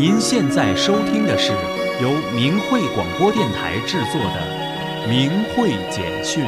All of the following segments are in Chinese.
您现在收听的是由明慧广播电台制作的明慧简讯。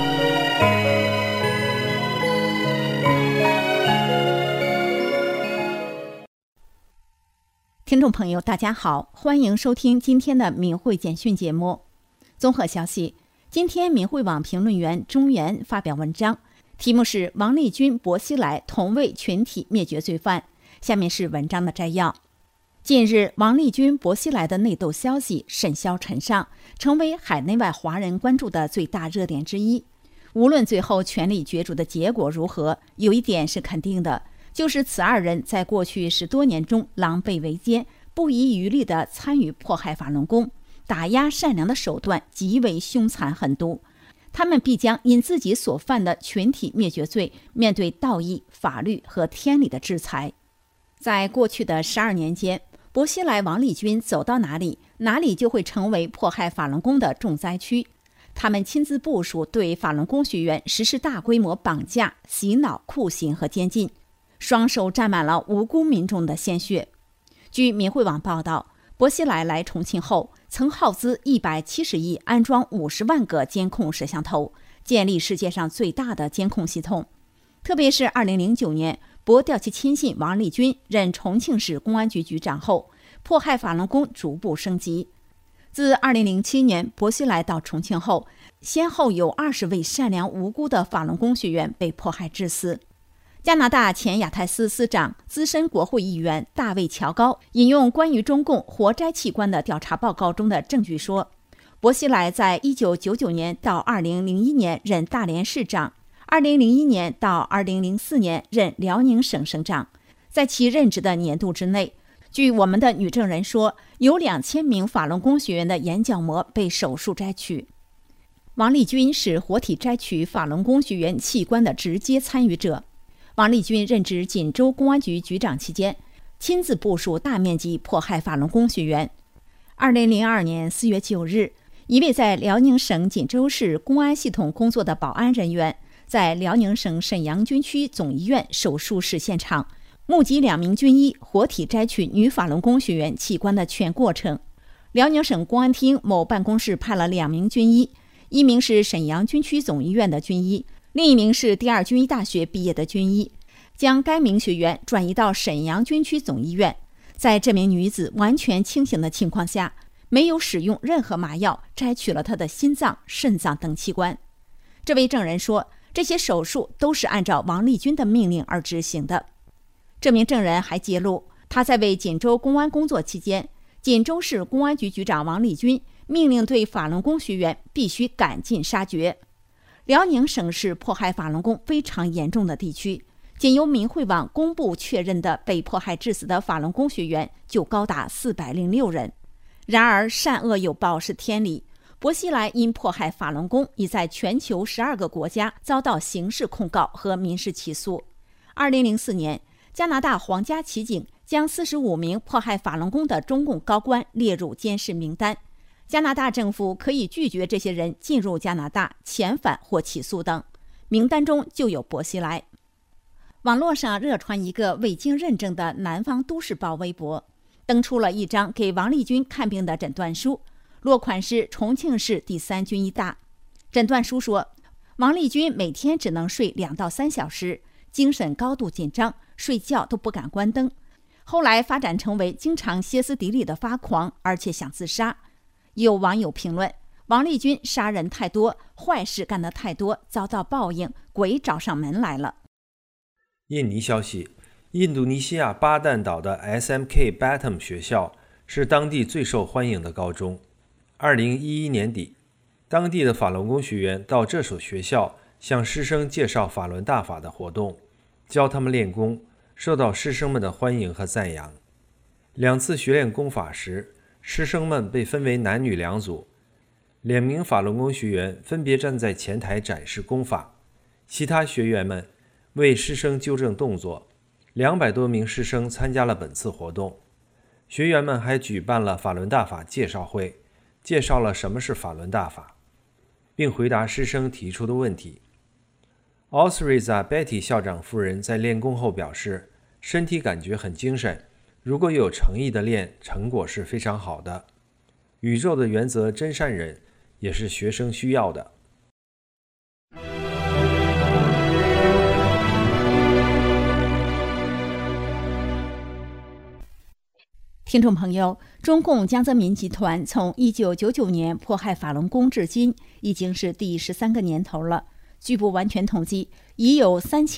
听众朋友大家好，欢迎收听今天的明慧简讯节目。综合消息，今天明慧网评论员钟原发表文章，题目是王立军、薄熙来同为群体灭绝罪犯。下面是文章的摘要。近日，王立军、薄熙来的内斗消息甚嚣尘上，成为海内外华人关注的最大热点之一。无论最后权力角逐的结果如何，有一点是肯定的，就是此二人在过去10多年中狼狈为奸，不遗余力地参与迫害法轮功，打压善良的手段极为凶残狠毒。他们必将因自己所犯的群体灭绝罪面对道义、法律和天理的制裁。在过去的12年间，薄熙来、王立军走到哪里，哪里就会成为迫害法轮功的重灾区。他们亲自部署对法轮功学员实施大规模绑架、洗脑、酷刑和监禁，双手沾满了无辜民众的鲜血。据民慧网报道，薄熙来来重庆后，曾耗资170亿安装50万个监控摄像头，建立世界上最大的监控系统。特别是2009年，薄调其亲信王立军任重庆市公安局局长后，迫害法轮功逐步升级。自2007年薄熙来到重庆后，先后有20位善良无辜的法轮功学员被迫害致死。加拿大前亚太司司长、资深国会议员大卫·乔高引用关于中共活摘器官的调查报告中的证据说，薄熙来在1999年到2001年任大连市长，2001年到2004年任辽宁省省长。在其任职的年度之内，据我们的女证人说，有2000名法轮功学员的眼角膜被手术摘取。王立军是活体摘取法轮功学员器官的直接参与者。王立军任职锦州公安局局长期间，亲自部署大面积迫害法轮功学员。2002年4月9日，一位在辽宁省锦州市公安系统工作的保安人员，在辽宁省沈阳军区总医院手术室现场，目击2名军医活体摘取女法轮功学员器官的全过程。辽宁省公安厅某办公室派了2名军医，一名是沈阳军区总医院的军医，另一名是第2军医大学毕业的军医，将该名学员转移到沈阳军区总医院。在这名女子完全清醒的情况下，没有使用任何麻药，摘取了她的心脏、肾脏等器官。这位证人说，这些手术都是按照王立军的命令而执行的。这名证人还揭露，他在为锦州公安工作期间，锦州市公安局局长王立军命令对法轮功学员必须赶尽杀绝。辽宁省是迫害法轮功非常严重的地区，仅由民慧网公布确认的被迫害致死的法轮功学员就高达406人。然而善恶有报是天理，薄熙来因迫害法轮功已在全球12个国家遭到刑事控告和民事起诉。2004年，加拿大皇家骑警将45名迫害法轮功的中共高官列入监视名单。加拿大政府可以拒绝这些人进入加拿大、遣返或起诉等，名单中就有薄熙来。网络上热传一个未经认证的南方都市报微博，登出了一张给王立军看病的诊断书，落款是重庆市第3军医大。诊断书说，王立军每天只能睡2到3小时，精神高度紧张，睡觉都不敢关灯。后来发展成为经常歇斯底里的发狂，而且想自杀。有网友评论，王立军杀人太多，坏事干得太多，遭到报应，鬼找上门来了。 印尼消息，印度尼西亚巴旦岛的 SMK Batam 学校是当地最受欢迎的高中。2011年底，当地的法轮功学员到这所学校向师生介绍法轮大法的活动，教他们练功，受到师生们的欢迎和赞扬。2次学练功法时，师生们被分为男女2组，2名法轮功学员分别站在前台展示功法，其他学员们为师生纠正动作。200多名师生参加了本次活动。学员们还举办了法轮大法介绍会，介绍了什么是法轮大法，并回答师生提出的问题。Osriza Betty 校长夫人在练功后表示，身体感觉很精神， 如果有诚意的练，成果是非常好的。宇宙的原则真善忍也是学生需要的。 听众朋友，中共江泽民集团从1999年迫害法轮功至今，已经是第13个年头了。据不完全统计，已有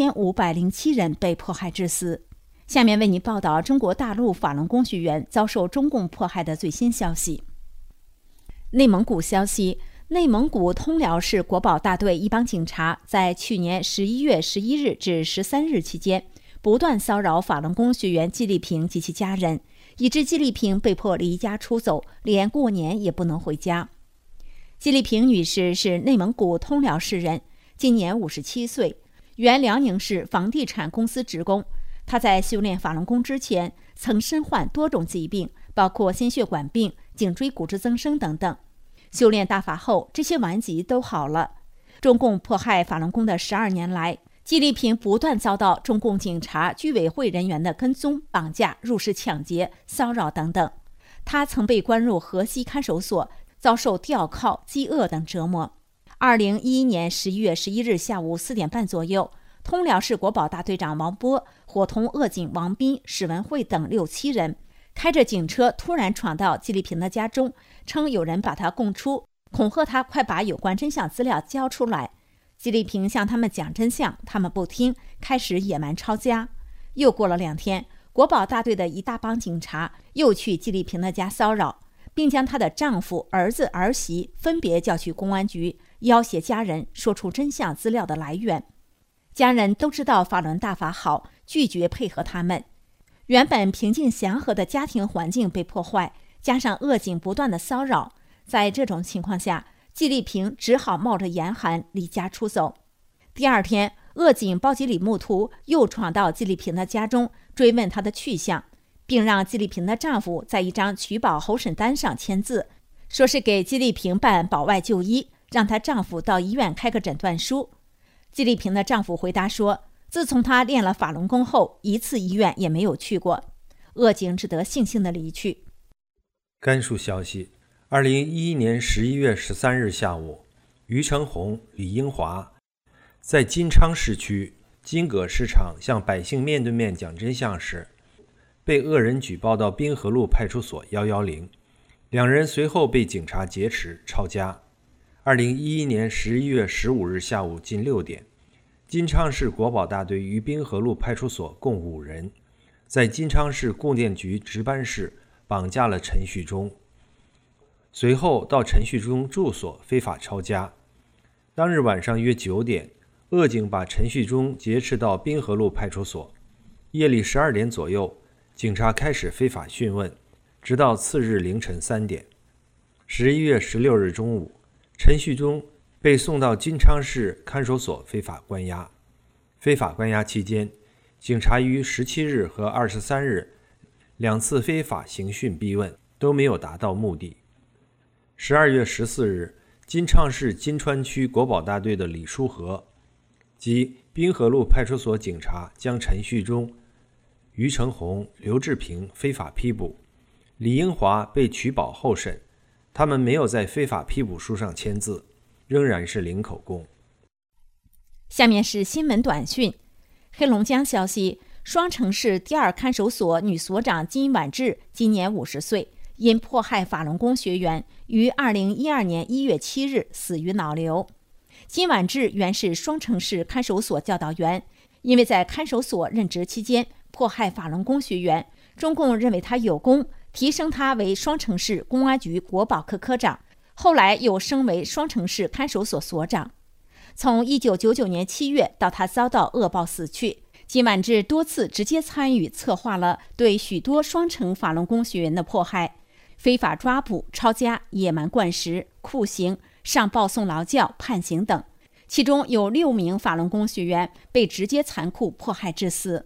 3507人被迫害致死。下面为您报道中国大陆法轮功学员遭受中共迫害的最新消息。内蒙古消息，内蒙古通辽市国保大队一帮警察在去年11月11日至13日期间，不断骚扰法轮功学员季丽萍及其家人，以致季丽萍被迫离家出走，连过年也不能回家。季丽萍女士是内蒙古通辽市人，今年57岁，原辽宁市房地产公司职工。她在修炼法轮功之前，曾身患多种疾病，包括心血管病、颈椎骨质增生等等。修炼大法后，这些顽疾都好了。中共迫害法轮功的12年来，季丽萍不断遭到中共警察、居委会人员的跟踪、绑架、入室抢劫、骚扰等等。她曾被关入河西看守所，遭受吊铐、饥饿等折磨。2011年11月11日下午4点半左右，通辽市国保大队长王波伙同恶警王斌、史文慧等6、7人，开着警车突然闯到季丽萍的家中，称有人把她供出，恐吓她快把有关真相资料交出来。季丽萍向他们讲真相，他们不听，开始野蛮抄家。又过了2天，国保大队的一大帮警察又去季丽萍的家骚扰，并将她的丈夫、儿子、儿媳分别叫去公安局，要挟家人说出真相资料的来源。家人都知道法轮大法好，拒绝配合他们。原本平静祥和的家庭环境被破坏，加上恶警不断的骚扰，在这种情况下，季丽萍只好冒着严寒离家出走。第2天，恶警包吉里木图又闯到季丽萍的家中，追问她的去向，并让季丽萍的丈夫在一张取保候审单上签字，说是给季丽萍办保外就医，让她丈夫到医院开个诊断书。季丽萍的丈夫回答说，自从她练了法轮功后，一次医院也没有去过。恶警只得悻悻地离去。 甘肃消息，2011年11月13日下午，于成红、李英华在金昌市区金阁市场向百姓面对面讲真相时，被恶人举报到滨河路派出所110，两人随后被警察劫持抄家。2011年11月15日下午近6点，金昌市国保大队于滨河路派出所共5人，在金昌市供电局值班室绑架了陈旭忠，随后到陈旭忠住所非法抄家。当日晚上约9点，恶警把陈旭忠劫持到滨河路派出所。夜里12点左右，警察开始非法讯问，直到次日凌晨3点。11月16日中午，陈旭忠被送到金昌市看守所非法关押。非法关押期间，警察于17日和23日2次非法刑讯逼问都没有达到目的。12月14日，金昌市金川区国保大队的李书和及滨河路派出所警察将陈旭忠、于成红、刘志平非法批捕，李英华被取保候审，他们没有在非法批捕书上签字，仍然是零口供。 下面是新闻短讯。黑龙江消息，双城市第2看守所女所长金婉智今年50岁，因迫害法轮功学员，于2012年1月7日死于脑瘤。金婉智原是双城市看守所教导员，因为在看守所任职期间迫害法轮功学员，中共认为他有功，提升他为双城市公安局国保科科长，后来又升为双城市看守所所长。从1999年7月到他遭到恶报死去，金婉智多次直接参与策划了对许多双城法轮功学员的迫害，非法抓捕、抄家、野蛮灌食、酷刑、上报送劳教、判刑等，其中有6名法轮功学员被直接残酷迫害致死。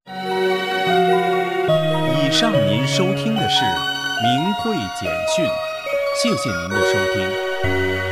以上您收听的是明慧简讯，谢谢您的收听。